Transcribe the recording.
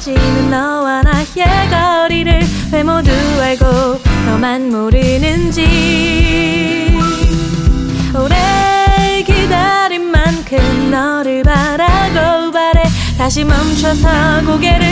멀어지는 너와 나의 거리를 왜 모두 알고 너만 모르는지. 오래 기다린 만큼 너를 바라고 바래 다시 멈춰서 고개를